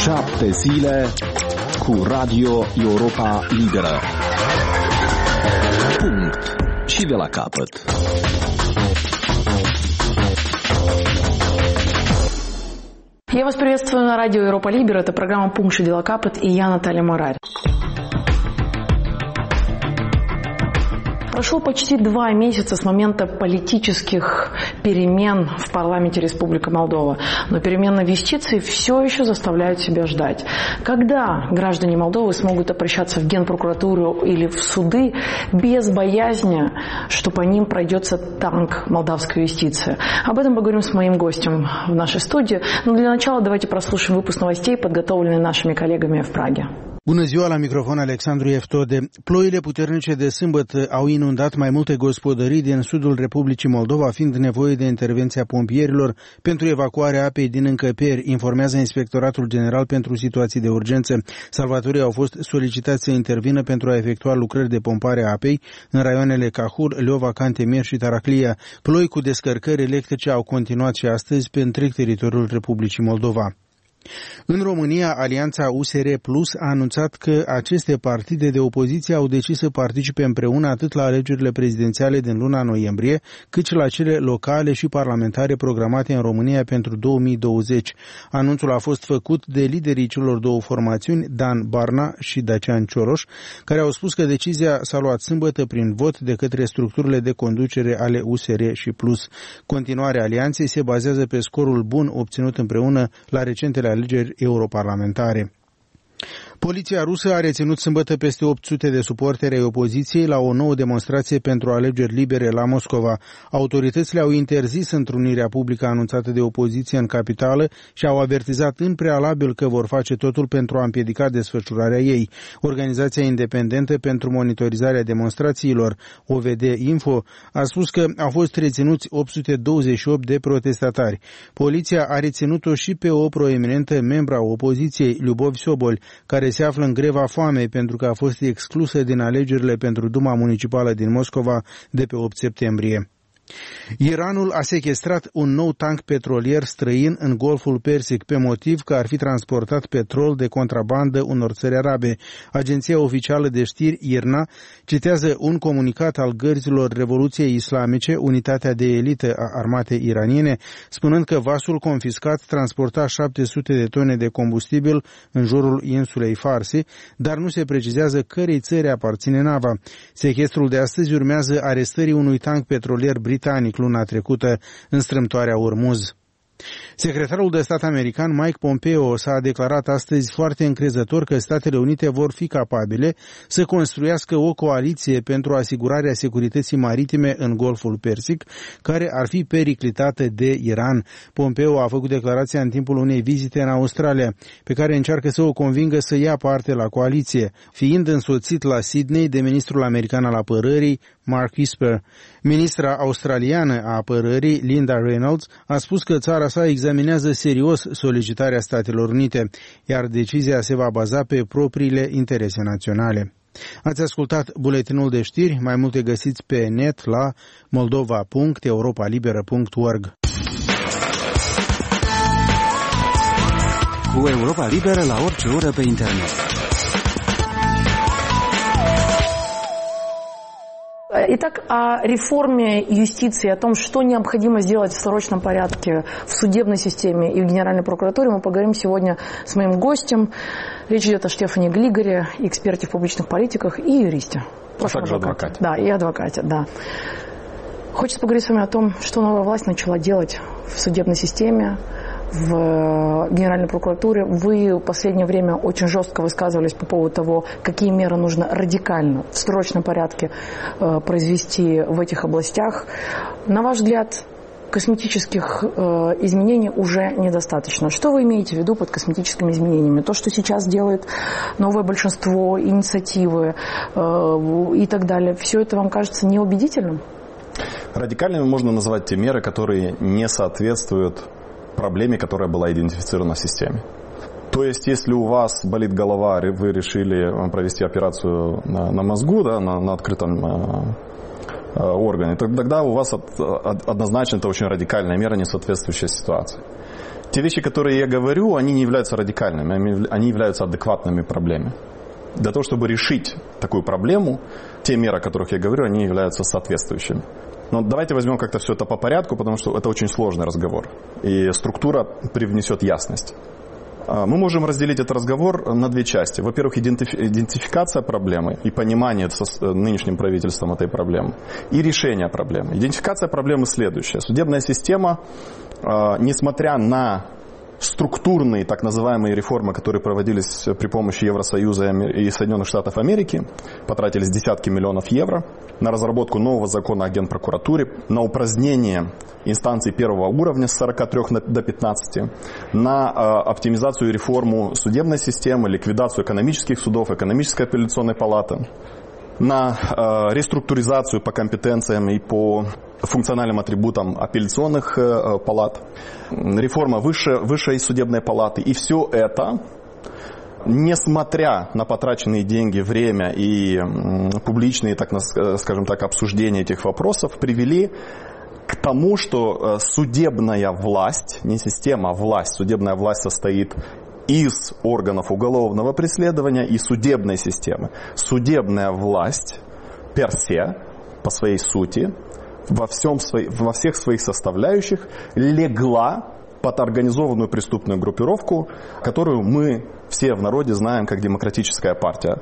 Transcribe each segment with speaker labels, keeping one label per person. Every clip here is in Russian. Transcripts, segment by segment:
Speaker 1: 7 zile cu Radio Europa Liberă. Punct. Și de la capăt.
Speaker 2: Я вас приветствую на радио Европа Либера. Это программа «Пункт и дела капот» и я, Наталья Морарь. Прошло почти 2 месяца с момента политических перемен в парламенте Республики Молдова. Но перемены в юстиции все еще заставляют себя ждать. Когда граждане Молдовы смогут обращаться в Генпрокуратуру или в суды без боязни, что по ним пройдется танк молдавской юстиции? Об этом поговорим с моим gostem в нашей студии. Но для начала давайте прослушаем выпуск новостей, подготовленный нашими коллегами в Праге.
Speaker 3: Bună ziua, la microfon Alexandru Eftode. Ploile puternice de sâmbătă au inundat mai multe gospodării din sudul Republicii Moldova, fiind nevoie de intervenția pompierilor pentru evacuarea apei din încăperi, informează Inspectoratul General pentru Situații de Urgență. Salvatorii au fost solicitați să intervină pentru a efectua lucrări de pompare a apei în raioanele Cahul, Leova, Cantemir și Taraclia. Ploi cu descărcări electrice au continuat și astăzi pe întreg teritoriul Republicii Moldova. În România, Alianța USR Plus a anunțat că aceste partide de opoziție au decis să participe împreună atât la alegerile prezidențiale din luna noiembrie, cât și la cele locale și parlamentare programate în România pentru 2020. Anunțul a fost făcut de liderii celor două formațiuni, Dan Barna și Dacian Cioroș, care au spus că decizia s-a luat sâmbătă prin vot de către structurile de conducere ale USR și Plus. Continuarea alianței se bazează pe scorul bun obținut împreună la recentele alegeri europarlamentare. Poliția rusă a reținut sâmbătă peste 800 de suporteri ai opoziției la o nouă demonstrație pentru alegeri libere la Moscova. Autoritățile au interzis întrunirea publică anunțată de opoziție în capitală și au avertizat în prealabil că vor face totul pentru a împiedica desfășurarea ei. Organizația independentă pentru monitorizarea demonstrațiilor, OVD Info, a spus că au fost reținuți 828 de protestatari. Poliția a reținut-o și pe o proeminentă membra opoziției, Lyubov Sobol, care se află în greva foamei pentru că a fost exclusă din alegerile pentru Duma Municipală din Moscova de pe 8 septembrie. Iranul a sechestrat un nou tank petrolier străin în Golful Persic pe motiv că ar fi transportat petrol de contrabandă unor țări arabe. Agenția oficială de știri IRNA citează un comunicat al Gărzilor Revoluției Islamice, unitatea de elită a armatei iraniene, spunând că vasul confiscat transporta 700 de tone de combustibil în jurul insulei Farsi, dar nu se precizează cărei țări aparține nava. Sechestrul de astăzi urmează arestării unui tank petrolier britanic luna trecută în strâmtoarea Ormuz. Secretarul de stat american Mike Pompeo s-a declarat astăzi foarte încrezător că Statele Unite vor fi capabile să construiască o coaliție pentru asigurarea securității maritime în Golful Persic, care ar fi periclitată de Iran. Pompeo a făcut declarația în timpul unei vizite în Australia, pe care încearcă să o convingă să ia parte la coaliție, fiind însoțit la Sydney de ministrul american al apărării, Mark Esper. Ministra australiană a apărării, Linda Reynolds, a spus că țara sa examinează serios solicitarea Statelor Unite, iar decizia se va baza pe propriile interese naționale. Ați ascultat buletinul de știri, mai multe găsiți pe net la moldova.europalibera.org.
Speaker 1: Cu Europa Liberă la orice oră pe internet.
Speaker 2: Итак, о реформе юстиции, о том, что необходимо сделать в срочном порядке в судебной системе и в Генеральной прокуратуре, мы поговорим сегодня с моим гостем. Речь идет о Штефане Глигоре, эксперте в публичных политиках и юристе.
Speaker 4: А также адвокате.
Speaker 2: Да, и адвокате, да. Хочется поговорить с вами о том, что новая власть начала делать в судебной системе, в Генеральной прокуратуре. Вы в последнее время очень жестко высказывались по поводу того, какие меры нужно радикально, в срочном порядке произвести в этих областях. На ваш взгляд, косметических изменений уже недостаточно. Что вы имеете в виду под косметическими изменениями? То, что сейчас делает новое большинство, инициативы и так далее, все это вам кажется неубедительным?
Speaker 4: Радикальными можно назвать те меры, которые не соответствуют проблеме, которая была идентифицирована в системе. То есть, если у вас болит голова, вы решили провести операцию на мозгу, да, на открытом органе, тогда у вас однозначно это очень радикальная мера, не соответствующая ситуации. Те вещи, которые я говорю, они не являются радикальными, они являются адекватными проблемами. Для того, чтобы решить такую проблему, те меры, о которых я говорю, они являются соответствующими. Но давайте возьмем как-то все это по порядку, потому что это очень сложный разговор. И структура привнесет ясность. Мы можем разделить этот разговор на две части. Во-первых, идентификация проблемы и понимание с нынешним правительством этой проблемы. И решение проблемы. Идентификация проблемы следующая. Судебная система, несмотря на структурные так называемые реформы, которые проводились при помощи Евросоюза и Соединенных Штатов Америки, потратились десятки миллионов евро на разработку нового закона о Генпрокуратуре, на упразднение инстанций первого уровня с 43 до 15, на оптимизацию и реформу судебной системы, ликвидацию экономических судов, экономической апелляционной палаты, на реструктуризацию по компетенциям и по функциональным атрибутам апелляционных палат, реформа высшей судебной палаты. И все это, несмотря на потраченные деньги, время и публичные, так скажем так, обсуждения этих вопросов, привели к тому, что судебная власть, не система, а власть, судебная власть состоит из органов уголовного преследования и судебной системы. Судебная власть персе, по своей сути, во всех своих составляющих легла под организованную преступную группировку, которую мы все в народе знаем как Демократическая партия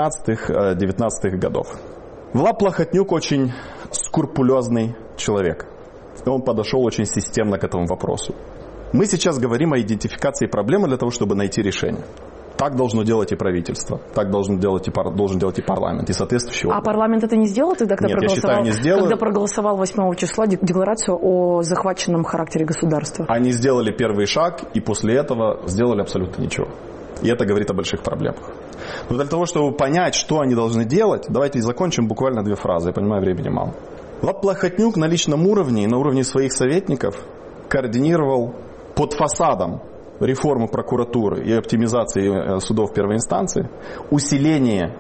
Speaker 4: 15-19 годов. Влад Плохотнюк очень скрупулезный человек. Он подошел очень системно к этому вопросу. Мы сейчас говорим о идентификации проблемы для того, чтобы найти решение. Так должно делать и правительство, так должен делать и парламент, и соответствующие органы.
Speaker 2: А парламент это не сделал тогда, когда,
Speaker 4: Нет, я считаю, не сделал.
Speaker 2: Когда проголосовал 8 числа декларацию о захваченном характере государства?
Speaker 4: Они сделали первый шаг, и после этого сделали абсолютно ничего. И это говорит о больших проблемах. Но для того, чтобы понять, что они должны делать, давайте закончим буквально 2 фразы. Я понимаю, времени мало. Влад Плохотнюк на личном уровне и на уровне своих советников координировал под фасадом реформы прокуратуры и оптимизации судов первой инстанции усиление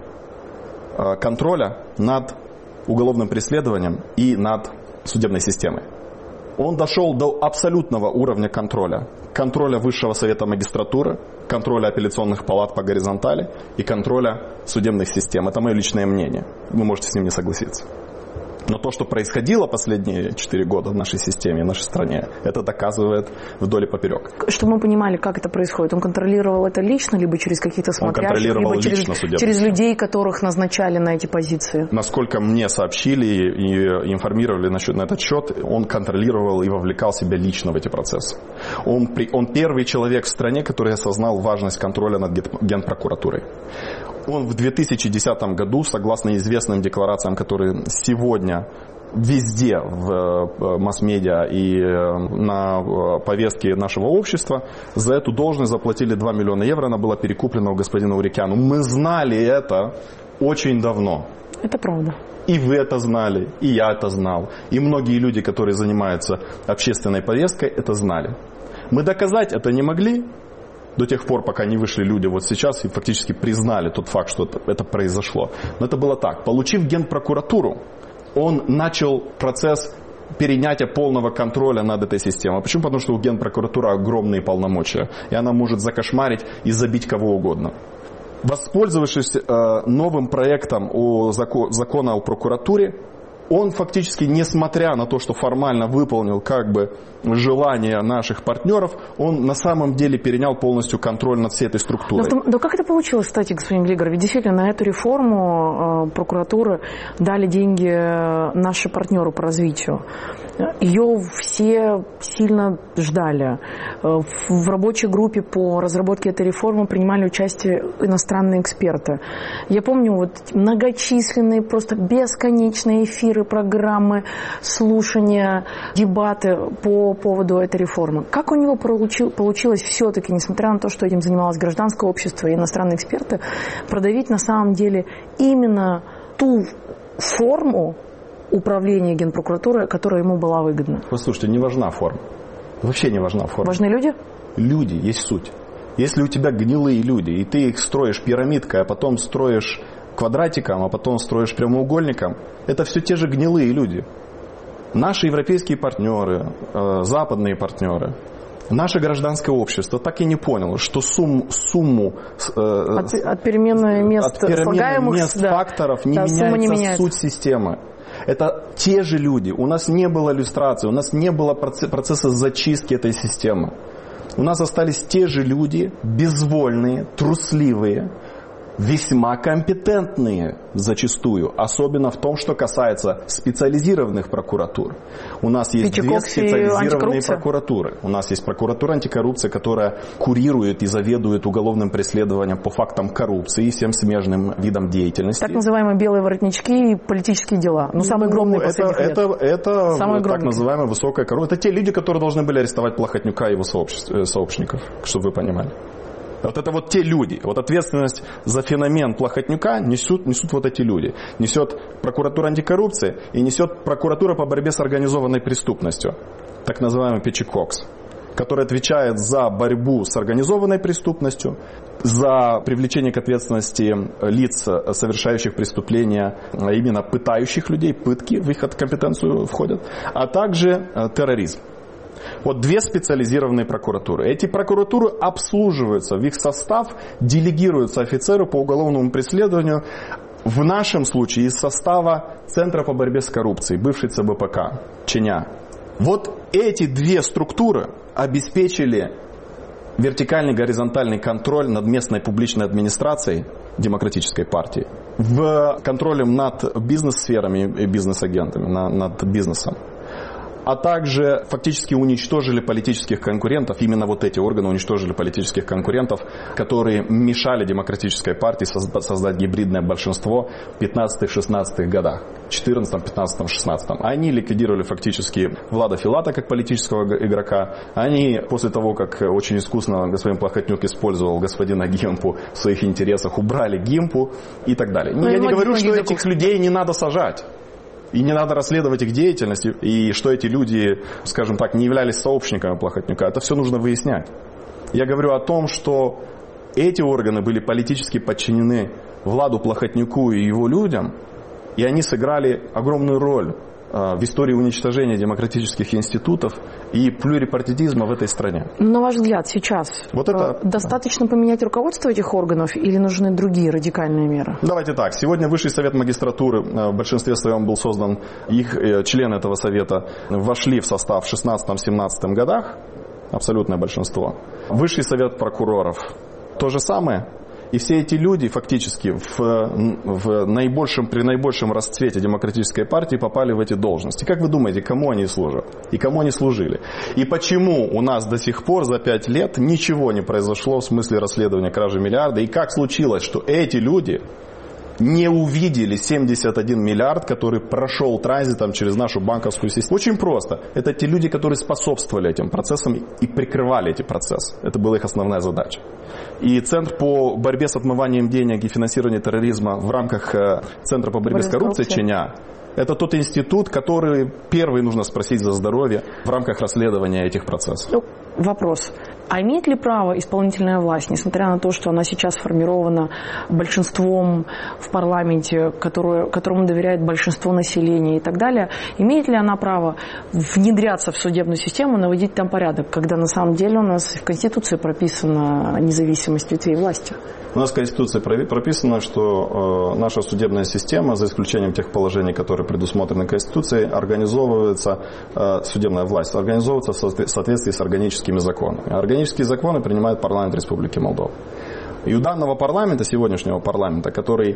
Speaker 4: контроля над уголовным преследованием и над судебной системой. Он дошел до абсолютного уровня контроля. Контроля Высшего совета магистратуры, контроля апелляционных палат по горизонтали и контроля судебных систем. Это мое личное мнение. Вы можете с ним не согласиться. Но то, что происходило последние 4 года в нашей системе, в нашей стране, это доказывает вдоль и поперек.
Speaker 2: Чтобы мы понимали, как это происходит. Он контролировал это лично, либо через каких-то смотрящих, либо через людей, которых назначали на эти позиции?
Speaker 4: Насколько мне сообщили и информировали на этот счет, он контролировал и вовлекал себя лично в эти процессы. Он первый человек в стране, который осознал важность контроля над Генпрокуратурой. Он в 2010 году, согласно известным декларациям, которые сегодня везде в масс-медиа и на повестке нашего общества, за эту должность заплатили 2 миллиона евро, она была перекуплена у господина Урикяну. Мы знали это очень давно.
Speaker 2: Это правда.
Speaker 4: И вы это знали, и я это знал. И многие люди, которые занимаются общественной повесткой, это знали. Мы доказать это не могли до тех пор, пока не вышли люди вот сейчас и фактически признали тот факт, что это произошло. Но это было так. Получив Генпрокуратуру, он начал процесс перенятия полного контроля над этой системой. Почему? Потому что у Генпрокуратуры огромные полномочия, и она может закошмарить и забить кого угодно. Воспользовавшись новым проектом закона о прокуратуре, он фактически, несмотря на то, что формально выполнил как бы желания наших партнеров, он на самом деле перенял полностью контроль над всей этой структурой.
Speaker 2: Да как это получилось, кстати, господин Глигор? Ведь действительно на эту реформу прокуратуры дали деньги наши партнеры по развитию. Ее все сильно ждали. В рабочей группе по разработке этой реформы принимали участие иностранные эксперты. Я помню вот многочисленные, просто бесконечные эфиры, программы, слушания, дебаты по поводу этой реформы. Как у него получилось все-таки, несмотря на то, что этим занималось гражданское общество и иностранные эксперты, продавить на самом деле именно ту форму управления Генпрокуратуры, которая ему была выгодна?
Speaker 4: Послушайте, не важна форма. Вообще не важна форма.
Speaker 2: Важны люди?
Speaker 4: Люди есть суть. Если у тебя гнилые люди, и ты их строишь пирамидкой, а потом строишь квадратиком, а потом строишь прямоугольником, это все те же гнилые люди. Наши европейские партнеры, западные партнеры, Наше гражданское общество так и не поняло, что сумму
Speaker 2: от перемены мест
Speaker 4: факторов не меняется суть системы. Это те же люди. У нас не было иллюстрации, у нас не было процесса зачистки этой системы. У нас остались те же люди, безвольные, трусливые, весьма компетентные зачастую, особенно в том, что касается специализированных прокуратур. У нас есть две специализированные прокуратуры. У нас есть прокуратура антикоррупции, которая курирует и заведует уголовным преследованием по фактам коррупции и всем смежным видам деятельности.
Speaker 2: Так называемые белые воротнички и политические дела. Самые огромные последних лет.
Speaker 4: Это так называемая высокая коррупция. Это те люди, которые должны были арестовать Плохотнюка и его сообщников, чтобы вы понимали. Вот это вот те люди. Вот ответственность за феномен Плохотнюка несут вот эти люди. Несет прокуратура антикоррупции и несет прокуратура по борьбе с организованной преступностью. Так называемый ПЧКОКС, который отвечает за борьбу с организованной преступностью, за привлечение к ответственности лиц, совершающих преступления, а именно пытающих людей, пытки в их компетенцию входят, а также терроризм. Вот две специализированные прокуратуры. Эти прокуратуры обслуживаются, в их состав делегируются офицеры по уголовному преследованию, в нашем случае из состава Центра по борьбе с коррупцией, бывший ЦБПК, Ченя. Вот эти две структуры обеспечили вертикальный горизонтальный контроль над местной публичной администрацией демократической партии, в контролем над бизнес-сферами и бизнес-агентами, над бизнесом. А также фактически уничтожили политических конкурентов, именно вот эти органы уничтожили политических конкурентов, которые мешали демократической партии создать гибридное большинство в 15-16 годах, 14, 15, 16. Они ликвидировали фактически Влада Филата как политического игрока. Они после того, как очень искусно господин Плохотнюк использовал господина Гимпу в своих интересах, убрали Гимпу и так далее. Я не говорю, что этих людей не надо сажать. И не надо расследовать их деятельность, и что эти люди, скажем так, не являлись сообщниками Плохотнюка. Это все нужно выяснять. Я говорю о том, что эти органы были политически подчинены Владу Плохотнюку и его людям, и они сыграли огромную роль в истории уничтожения демократических институтов и плюрипартидизма в этой стране.
Speaker 2: На ваш взгляд, сейчас достаточно поменять руководство этих органов или нужны другие радикальные меры?
Speaker 4: Давайте так. Сегодня Высший совет магистратуры, в большинстве своем был создан, их члены этого совета вошли в состав в 16-17 годах, абсолютное большинство. Высший совет прокуроров то же самое. И все эти люди фактически при наибольшем расцвете демократической партии попали в эти должности. Как вы думаете, кому они служат? И кому они служили? И почему у нас до сих пор за 5 лет ничего не произошло в смысле расследования кражи миллиарда? И как случилось, что эти люди не увидели 71 миллиард, который прошел транзитом через нашу банковскую систему? Очень просто. Это те люди, которые способствовали этим процессам и прикрывали эти процессы. Это была их основная задача. И Центр по борьбе с отмыванием денег и финансированию терроризма в рамках Центра по борьбе с коррупцией Ченя — это тот институт, который первый нужно спросить за здоровье в рамках расследования этих процессов.
Speaker 2: Вопрос. А имеет ли право исполнительная власть, несмотря на то, что она сейчас сформирована большинством в парламенте, которому доверяет большинство населения и так далее, имеет ли она право внедряться в судебную систему, наводить там порядок, когда на самом деле у нас в Конституции прописана независимость ветвей власти?
Speaker 4: У нас в Конституции прописано, что наша судебная система, за исключением тех положений, которые предусмотрены Конституцией, организовывается, судебная власть организовывается в соответствии с органическими законами. Органические законы принимает парламент Республики Молдова. И у данного парламента, сегодняшнего парламента,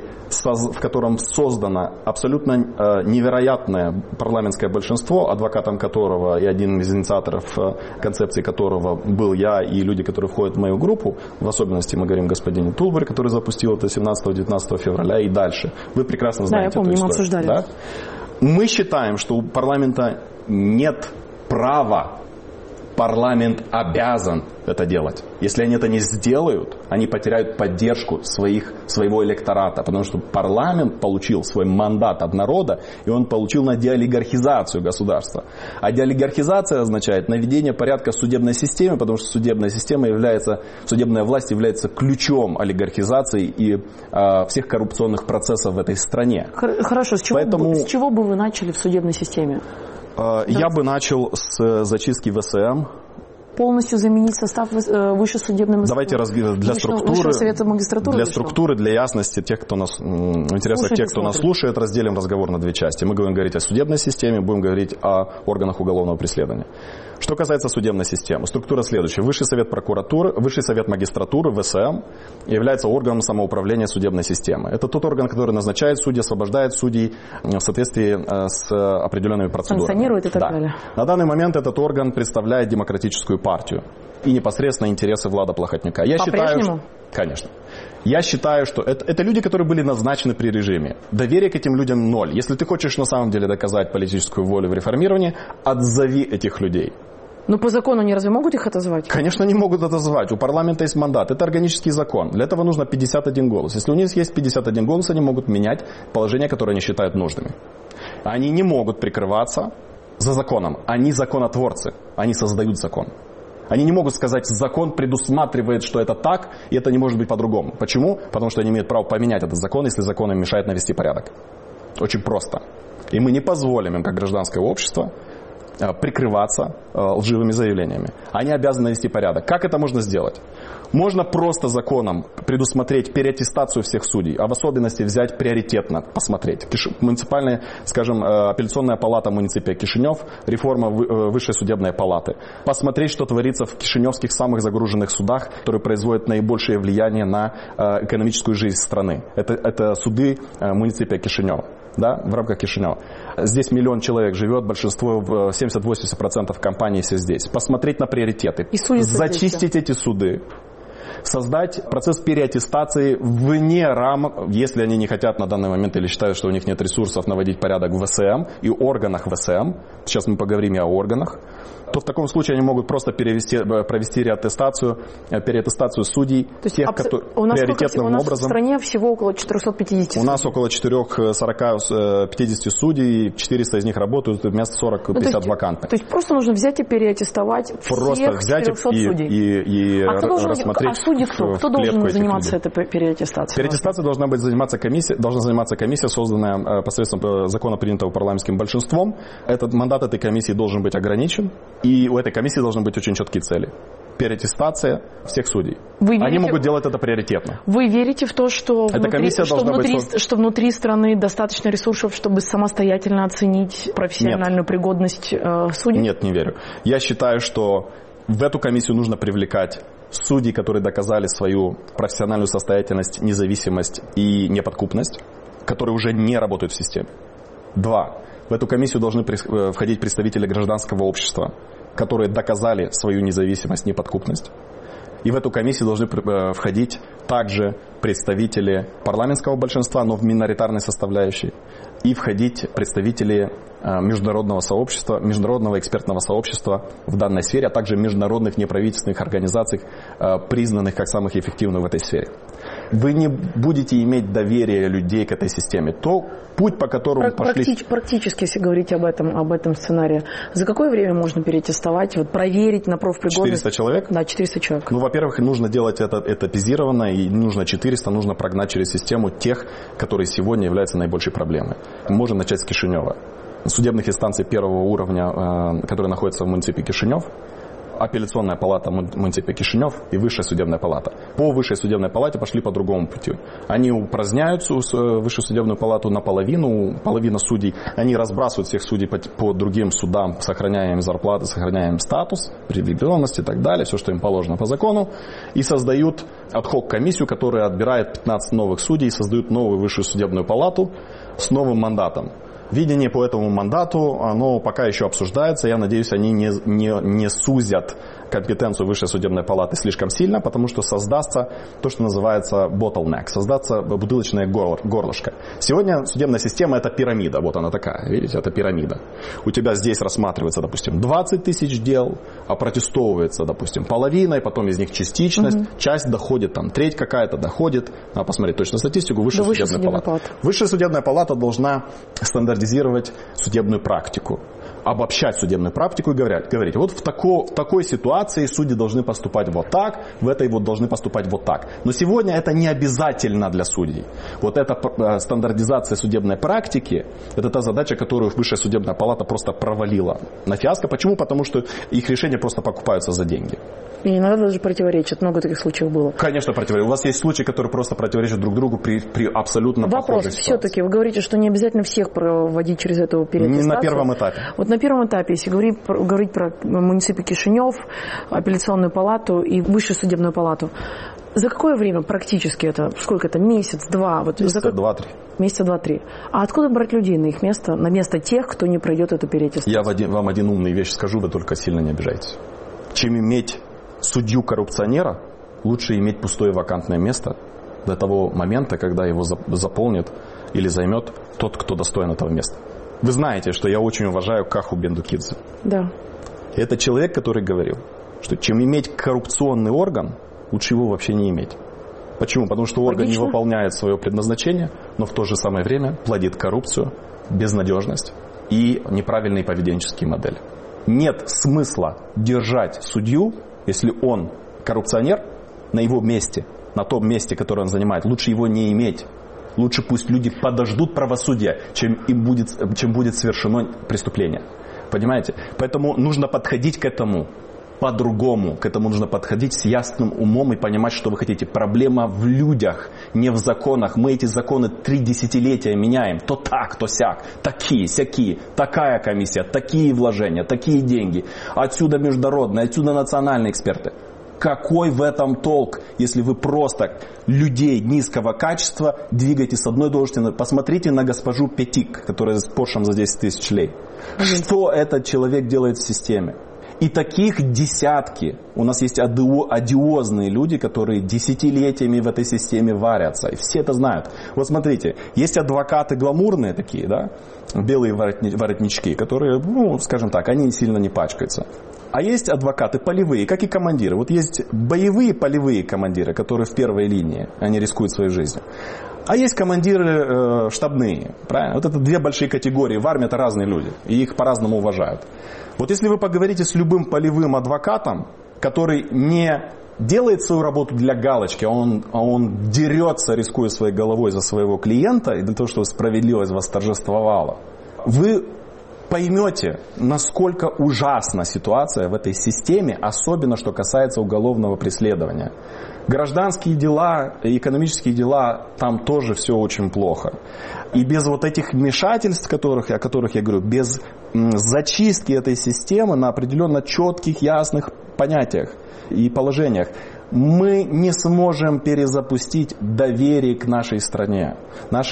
Speaker 4: в котором создано абсолютно невероятное парламентское большинство, адвокатом которого и один из инициаторов концепции которого был я и люди, которые входят в мою группу, в особенности мы говорим о господине Тулбаре, который запустил это 17-19 февраля и дальше. Вы прекрасно знаете эту историю. Мы обсуждали. Да? Мы считаем, что у парламента нет права. Парламент обязан это делать. Если они это не сделают, они потеряют поддержку своего электората, потому что парламент получил свой мандат от народа, и он получил на деолигархизацию государства. А деолигархизация означает наведение порядка в судебной системе, потому что судебная власть является ключом олигархизации и всех коррупционных процессов в этой стране.
Speaker 2: Хорошо, с чего бы вы начали в судебной системе?
Speaker 4: Я бы начал с зачистки ВСМ
Speaker 2: полностью заменить состав Высшей судебной
Speaker 4: Давайте для структуры, для ясности тех, кто нас слушает, разделим разговор на две части. Мы будем говорить о судебной системе, будем говорить о органах уголовного преследования. Что касается судебной системы, структура следующая. Высший совет прокуратуры, Высший совет магистратуры, ВСМ, является органом самоуправления судебной системы. Это тот орган, который назначает судей, освобождает судей в соответствии с определенными процедурами.
Speaker 2: Санкционирует и так далее.
Speaker 4: На данный момент этот орган представляет демократическую партию и непосредственно интересы Влада Плохотнюка. Конечно. Я считаю, что это люди, которые были назначены при режиме. Доверие к этим людям ноль. Если ты хочешь на самом деле доказать политическую волю в реформировании, отзови этих людей.
Speaker 2: Но по закону они разве могут их отозвать?
Speaker 4: Конечно, не могут отозвать. У парламента есть мандат. Это органический закон. Для этого нужно 51 голос. Если у них есть 51 голос, они могут менять положения, которые они считают нужными. Они не могут прикрываться за законом. Они законотворцы. Они создают закон. Они не могут сказать, закон предусматривает, что это так, и это не может быть по-другому. Почему? Потому что они имеют право поменять этот закон, если закон им мешает навести порядок. Очень просто. И мы не позволим им, как гражданское общество, прикрываться лживыми заявлениями. Они обязаны навести порядок. Как это можно сделать? Можно просто законом предусмотреть переаттестацию всех судей, а в особенности взять приоритетно, посмотреть. Муниципальная, скажем, апелляционная палата муниципия Кишинев, реформа Высшей судебной палаты. Посмотреть, что творится в кишиневских самых загруженных судах, которые производят наибольшее влияние на экономическую жизнь страны. Это суды муниципия Кишинева. Да, в рамках Кишинева. Здесь 1 миллион человек живет, большинство, 70-80% компаний все здесь. Посмотреть на приоритеты, зачистить эти суды, создать процесс переаттестации вне рамок, если они не хотят на данный момент или считают, что у них нет ресурсов наводить порядок в ВСМ и органах ВСМ, сейчас мы поговорим и о органах, то в таком случае они могут просто провести переаттестацию судей, тех, которые приоритетным образом. У нас в
Speaker 2: стране всего около 450 судей.
Speaker 4: У нас около 440-50 судей, 400 из них работают, вместо 40-50 вакантных.
Speaker 2: То есть просто нужно взять и переаттестовать всех 400 судей.
Speaker 4: И рассмотреть.
Speaker 2: А судьи кто? Кто должен заниматься этой переаттестацией?
Speaker 4: Переаттестацией должна заниматься комиссия, созданная посредством закона, принятого парламентским большинством. Мандат этой комиссии должен быть ограничен. И у этой комиссии должны быть очень четкие цели. Переаттестация всех судей. Они могут делать это приоритетно.
Speaker 2: Вы верите в то, что внутри страны достаточно ресурсов, чтобы самостоятельно оценить профессиональную пригодность судей?
Speaker 4: Нет, не верю. Я считаю, что в эту комиссию нужно привлекать судей, которые доказали свою профессиональную состоятельность, независимость и неподкупность, которые уже не работают в системе. 2. В эту комиссию должны входить представители гражданского общества, которые доказали свою независимость, неподкупность. И в эту комиссию должны входить также представители парламентского большинства, но в миноритарной составляющей. И входить представители международного сообщества, международного экспертного сообщества в данной сфере, а также международных неправительственных организаций, признанных как самых эффективных в этой сфере. Вы не будете иметь доверия людей к этой системе. То путь, по которому пошли...
Speaker 2: Практически, если говорить об этом сценарии, за какое время можно переаттестовать, проверить на профпригодность?
Speaker 4: 400 человек?
Speaker 2: Да, 400 человек.
Speaker 4: Во-первых, нужно делать это этапизированно, и нужно 400, нужно прогнать через систему тех, которые сегодня являются наибольшей проблемой. Можем начать с Кишинева. Судебных инстанций первого уровня, которые находятся в муниципе Кишинев, апелляционная палата муниципия Кишинев и Высшая судебная палата. По Высшей судебной палате пошли по другому пути. Они упраздняют Высшую судебную палату наполовину, половина судей. Они разбрасывают всех судей по другим судам, сохраняя им зарплаты, сохраняя им статус, привилегированность и так далее, все, что им положено по закону. И создают ад-хок комиссию, которая отбирает 15 новых судей и создают новую Высшую судебную палату с новым мандатом. Видение по этому мандату, оно пока еще обсуждается. Я надеюсь, они не сузят компетенцию Высшей судебной палаты слишком сильно, потому что создастся то, что называется bottleneck, создастся бутылочное горлышко. Сегодня судебная система – это пирамида, вот она такая, видите, это пирамида. У тебя здесь рассматривается, допустим, 20 тысяч дел, а протестовывается, допустим, половина, и потом из них частичность, часть доходит, там, треть какая-то доходит. Надо посмотреть точно статистику Высшей судебной палаты. Высшая судебная палата должна стандартизировать судебную практику. обобщать судебную практику и говорить, вот в такой ситуации судьи должны поступать вот так, в этой вот должны поступать вот так. Но сегодня это не обязательно для судей. Вот эта стандартизация судебной практики, это та задача, которую Высшая судебная палата просто провалила на фиаско. Почему? Потому что их решения просто покупаются за деньги.
Speaker 2: И иногда даже противоречат. Много таких случаев было.
Speaker 4: Конечно, противоречат. У вас есть случаи, которые просто противоречат друг другу при абсолютно похожей ситуации.
Speaker 2: Вопрос. Все-таки вы говорите, что не обязательно всех проводить через эту переаттестацию.
Speaker 4: Не на первом этапе.
Speaker 2: Вот на первом этапе, если говорить про муниципий Кишинев, апелляционную палату и Высшую судебную палату, за какое время практически это? Сколько это? Месяц, два?
Speaker 4: Месяца два-три.
Speaker 2: Месяца два-три. А откуда брать людей на их место, на место тех, кто не пройдет эту переаттестацию?
Speaker 4: Я вам один умный вещь скажу, вы только сильно не обижайтесь. Чем иметь судью-коррупционера, лучше иметь пустое вакантное место до того момента, когда его заполнит или займет тот, кто достоин этого места. Вы знаете, что я очень уважаю Каху Бендукидзе.
Speaker 2: Да.
Speaker 4: Это человек, который говорил, что чем иметь коррупционный орган, лучше его вообще не иметь. Почему? Потому что орган не выполняет свое предназначение, но в то же самое время плодит коррупцию, безнадежность и неправильные поведенческие модели. Нет смысла держать судью, если он коррупционер, на его месте, на том месте, которое он занимает. Лучше его не иметь. Лучше пусть люди подождут правосудия, чем будет совершено преступление. Понимаете? Поэтому нужно подходить к этому по-другому. К этому нужно подходить с ясным умом и понимать, что вы хотите. Проблема в людях, не в законах. Мы эти законы 3 десятилетия меняем. То так, то сяк. Такие, сякие. Такая комиссия, такие вложения, такие деньги. Отсюда международные, отсюда национальные эксперты. Какой в этом толк, если вы просто людей низкого качества двигаете с одной должности? Посмотрите на госпожу Петик, которая с Поршем за 10 тысяч лей. Что этот человек делает в системе? И таких десятки. У нас есть одиозные люди, которые десятилетиями в этой системе варятся. И все это знают. Вот смотрите, есть адвокаты гламурные такие, да, белые воротнички, которые, скажем так, они сильно не пачкаются. А есть адвокаты полевые, как и командиры. Вот есть боевые полевые командиры, которые в первой линии, они рискуют своей жизнью. А есть командиры штабные, правильно? Вот это 2 большие категории. В армии это разные люди, и их по-разному уважают. Вот если вы поговорите с любым полевым адвокатом, который не делает свою работу для галочки, а он дерется, рискуя своей головой за своего клиента, и для того, чтобы справедливость восторжествовала, вы поймете, насколько ужасна ситуация в этой системе, особенно что касается уголовного преследования. Гражданские дела, экономические дела, там тоже все очень плохо. И без вот этих вмешательств, о которых я говорю, без зачистки этой системы на определенно четких, ясных понятиях и положениях, мы не сможем перезапустить доверие к нашей стране. Наша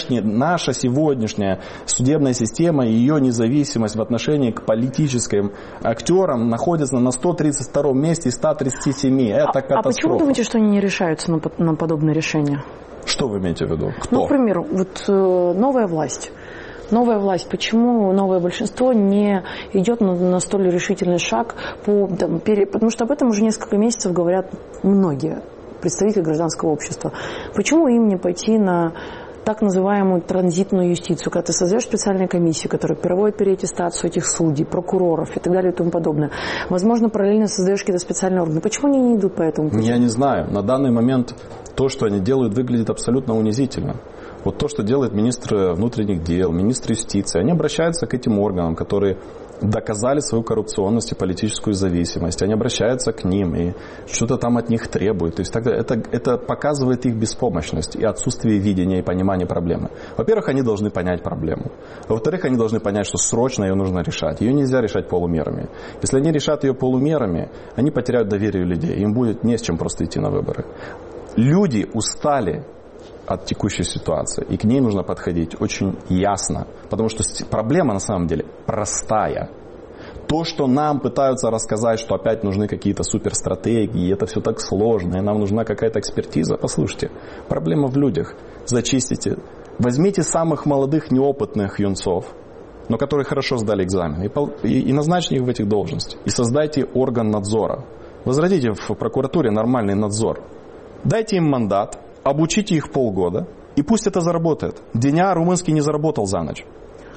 Speaker 4: сегодняшняя судебная система и ее независимость в отношении к политическим актерам находится на 132 месте из 137. Это катастрофа.
Speaker 2: А почему думаете, что они не решаются на подобные решения?
Speaker 4: Что вы имеете в виду? Кто?
Speaker 2: Например, вот новая власть. Новая власть, почему новое большинство не идет на столь решительный шаг? Потому что об этом уже несколько месяцев говорят многие представители гражданского общества. Почему им не пойти на так называемую транзитную юстицию, когда ты создаешь специальную комиссию, которая проводит переаттестацию этих судей, прокуроров и так далее и тому подобное. Возможно, параллельно создаешь какие-то специальные органы. Почему они не идут по этому пути?
Speaker 4: Я не знаю. На данный момент то, что они делают, выглядит абсолютно унизительно. Вот то, что делает министр внутренних дел, министр юстиции, они обращаются к этим органам, которые доказали свою коррупционность и политическую зависимость. Они обращаются к ним и что-то там от них требуют. То есть тогда это показывает их беспомощность и отсутствие видения и понимания проблемы. Во-первых, они должны понять проблему. Во-вторых, они должны понять, что срочно ее нужно решать. Ее нельзя решать полумерами. Если они решат ее полумерами, они потеряют доверие людей. Им будет не с чем просто идти на выборы. Люди устали от текущей ситуации. И к ней нужно подходить очень ясно. Потому что проблема на самом деле простая. То, что нам пытаются рассказать, что опять нужны какие-то суперстратегии, это все так сложно, и нам нужна какая-то экспертиза. Послушайте, проблема в людях. Зачистите. Возьмите самых молодых, неопытных юнцов, но которые хорошо сдали экзамен, и назначьте их в этих должностях. И создайте орган надзора. Возродите в прокуратуре нормальный надзор. Дайте им мандат, обучите их полгода, и пусть это заработает. Деня румынский не заработал за ночь.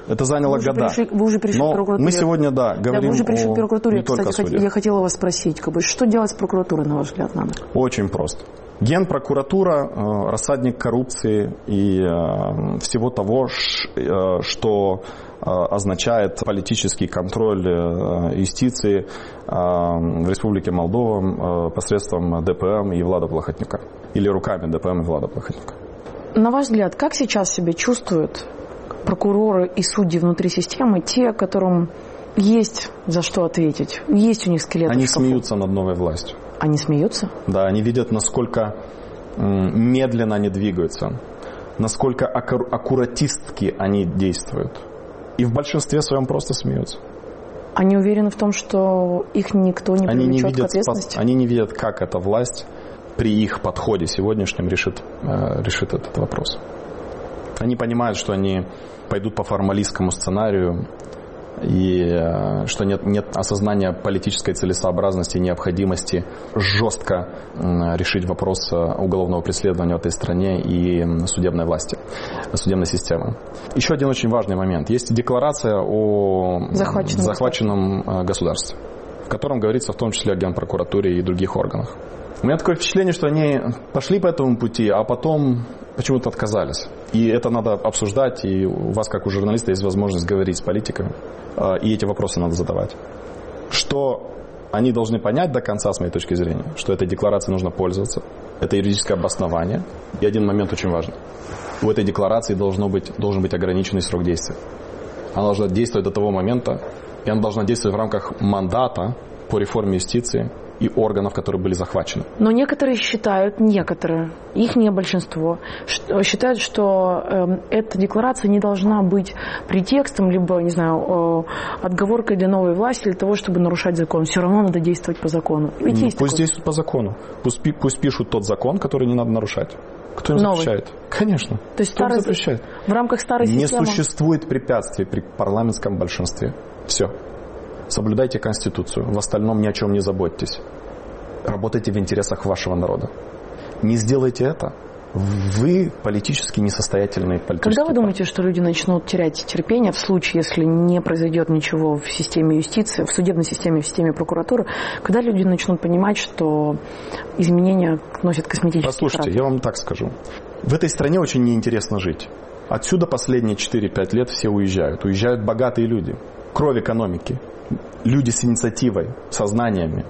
Speaker 4: Это заняло года.
Speaker 2: Вы уже пришли
Speaker 4: Но
Speaker 2: к прокуратуре.
Speaker 4: мы сегодня, говорим
Speaker 2: вы уже пришли к прокуратуре.
Speaker 4: не только
Speaker 2: Кстати,
Speaker 4: суде.
Speaker 2: я хотела вас спросить, что делать с прокуратурой, на ваш взгляд, надо?
Speaker 4: Очень просто. Генпрокуратура – рассадник коррупции и всего того, что означает политический контроль юстиции в Республике Молдова посредством ДПМ и Влада Плохотнюка. Или руками ДПМ и Влада Плохотнюка.
Speaker 2: На ваш взгляд, как сейчас себя чувствуют прокуроры и судьи внутри системы, те, которым есть за что ответить, есть у них скелет?
Speaker 4: Они смеются над новой властью.
Speaker 2: Они смеются?
Speaker 4: Да, они видят, насколько медленно они двигаются, насколько аккуратистски они действуют. И в большинстве своем просто смеются.
Speaker 2: Они уверены в том, что их никто не привлечет к ответственности?
Speaker 4: Они не видят, как эта власть при их подходе сегодняшнем решит этот вопрос. Они понимают, что они пойдут по формалистскому сценарию, и что нет осознания политической целесообразности и необходимости жестко решить вопрос уголовного преследования в этой стране и судебной власти, судебной системы. Еще один очень важный момент. Есть декларация о захваченном государстве, в котором говорится в том числе о Генпрокуратуре и других органах. У меня такое впечатление, что они пошли по этому пути, а потом почему-то отказались. И это надо обсуждать, и у вас, как у журналиста, есть возможность говорить с политиками, и эти вопросы надо задавать. Что они должны понять до конца, с моей точки зрения, что этой декларацией нужно пользоваться. Это юридическое обоснование. И один момент очень важный. У этой декларации должен быть ограниченный срок действия. Она должна действовать до того момента, и она должна действовать в рамках мандата по реформе юстиции и органов, которые были захвачены.
Speaker 2: Но некоторые считают, их не большинство, считают, что эта декларация не должна быть претекстом, либо, не знаю, отговоркой для новой власти, для того, чтобы нарушать закон. Все равно надо действовать по закону.
Speaker 4: Пусть действуют по закону. Пусть пишут тот закон, который не надо нарушать. Кто им запрещает? Конечно.
Speaker 2: То есть
Speaker 4: кто запрещает?
Speaker 2: В рамках старой системы...
Speaker 4: Не существует препятствий при парламентском большинстве. Все. Соблюдайте Конституцию. В остальном ни о чем не заботьтесь. Работайте в интересах вашего народа. Не сделайте это, вы политически несостоятельные политические.
Speaker 2: Когда вы думаете, что люди начнут терять терпение в случае, если не произойдет ничего в системе юстиции, в судебной системе, в системе прокуратуры, когда люди начнут понимать, что изменения носят косметический характер?
Speaker 4: Послушайте, я вам так скажу. В этой стране очень неинтересно жить. Отсюда последние 4-5 лет все уезжают. Уезжают богатые люди. Кровь экономики. Люди с инициативой, со знаниями,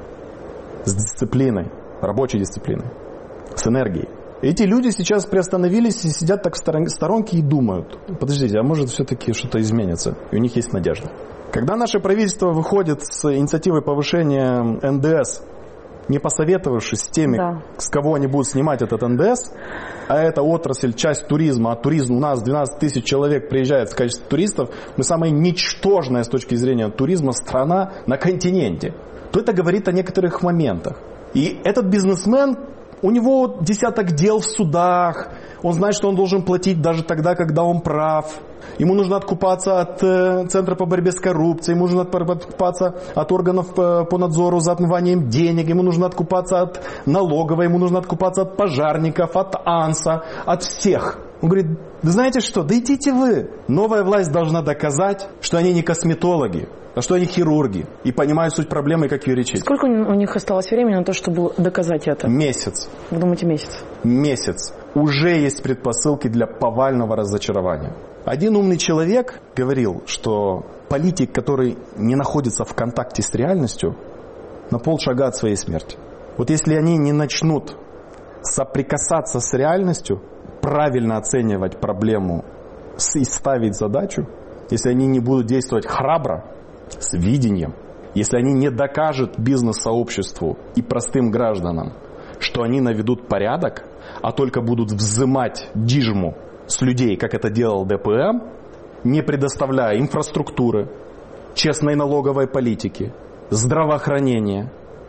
Speaker 4: с дисциплиной, рабочей дисциплиной, с энергией. Эти люди сейчас приостановились и сидят так в сторонке и думают: подождите, а может все-таки что-то изменится? И у них есть надежда. Когда наше правительство выходит с инициативой повышения НДС, не посоветовавшись с теми, с кого они будут снимать этот НДС, а это отрасль, часть туризма, а туризм у нас 12 тысяч человек приезжает в качестве туристов, мы самая ничтожная с точки зрения туризма страна на континенте, то это говорит о некоторых моментах. И этот бизнесмен, у него десяток дел в судах, он знает, что он должен платить даже тогда, когда он прав. Ему нужно откупаться от Центра по борьбе с коррупцией, ему нужно откупаться от органов по надзору за отмыванием денег, ему нужно откупаться от налоговой, ему нужно откупаться от пожарников, от АНСа, от всех. Он говорит: да знаете что, да идите вы. Новая власть должна доказать, что они не косметологи, а что они хирурги и понимают суть проблемы, как ее лечить.
Speaker 2: Сколько у них осталось времени на то, чтобы доказать это?
Speaker 4: Месяц.
Speaker 2: Вы думаете, месяц?
Speaker 4: Месяц. Уже есть предпосылки для повального разочарования. Один умный человек говорил, что политик, который не находится в контакте с реальностью, на полшага от своей смерти. Вот если они не начнут соприкасаться с реальностью, правильно оценивать проблему и ставить задачу, если они не будут действовать храбро, с видением, если они не докажут бизнес-сообществу и простым гражданам, что они наведут порядок, а только будут взимать дижму с людей, как это делал ДПМ, не предоставляя инфраструктуры, честной налоговой политики, здравоохранения,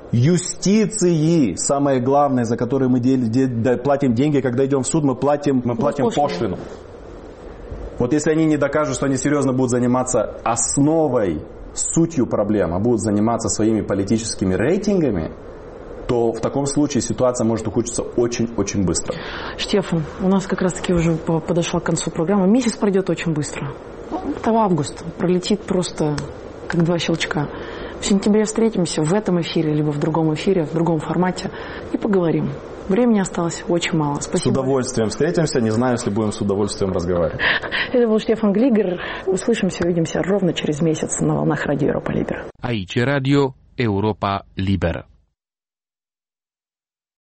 Speaker 4: юстиции, самое главное, за которое мы платим деньги, когда идем в суд, мы платим пошлину. Вот если они не докажут, что они серьезно будут заниматься основой, сутью проблем, а будут заниматься своими политическими рейтингами, то в таком случае ситуация может ухудшиться очень-очень быстро.
Speaker 2: Штефан, у нас как раз-таки уже подошла к концу программы. Месяц пройдет очень быстро. Это август. Пролетит просто как два щелчка. В сентябре встретимся в этом эфире, либо в другом эфире, в другом формате и поговорим. Времени осталось очень мало. Спасибо.
Speaker 4: С удовольствием встретимся. Не знаю, если будем с удовольствием разговаривать.
Speaker 2: Это был Штефан Глигер. Услышимся, увидимся ровно через месяц на волнах Радио Европа Либера.
Speaker 1: Aici Radio Europa Liberă.